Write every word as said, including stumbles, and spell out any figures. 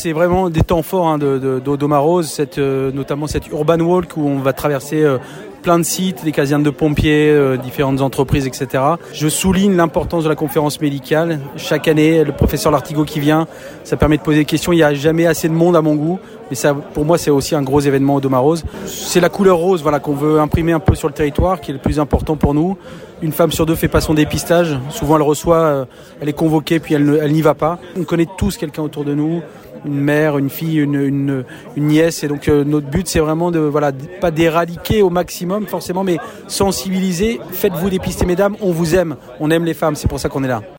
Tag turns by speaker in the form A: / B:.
A: c'est vraiment des temps forts hein, de, de, d'Audomarose, cette, euh, notamment cette Urban Walk où on va traverser euh, plein de sites, des casernes de pompiers, euh, différentes entreprises, et cetera. Je souligne l'importance de la conférence médicale. Chaque année, le professeur Lartigot qui vient, ça permet de poser des questions. Il n'y a jamais assez de monde à mon goût. Mais ça, pour moi, c'est aussi un gros événement Audomarose. C'est la couleur rose voilà, qu'on veut imprimer un peu sur le territoire, qui est le plus important pour nous. Une femme sur deux fait pas son dépistage. Souvent, elle reçoit, euh, elle est convoquée, puis elle, ne, elle n'y va pas. On connaît tous quelqu'un autour de nous, une mère, une fille, une, une, une nièce. Et donc, euh, notre but, c'est vraiment de, voilà, pas d'éradiquer au maximum, forcément, mais sensibiliser. Faites-vous dépister, mesdames. On vous aime. On aime les femmes. C'est pour ça qu'on est là.